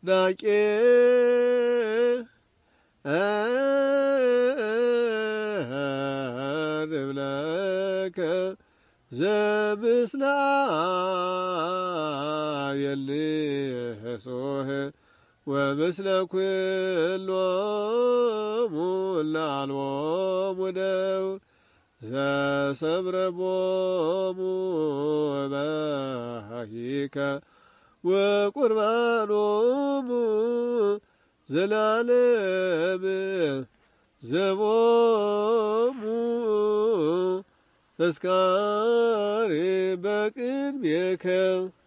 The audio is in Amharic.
ናቄ ንብለከ ዘምስና የልሶህ ወምስለ ኩሎሙ ለአልቦሙ ደው ዘሰምረቦሙ ባሂከ ወቁርባኖሙ ዘላለም ዘቦሙ ተስካሪ በቅድሜከ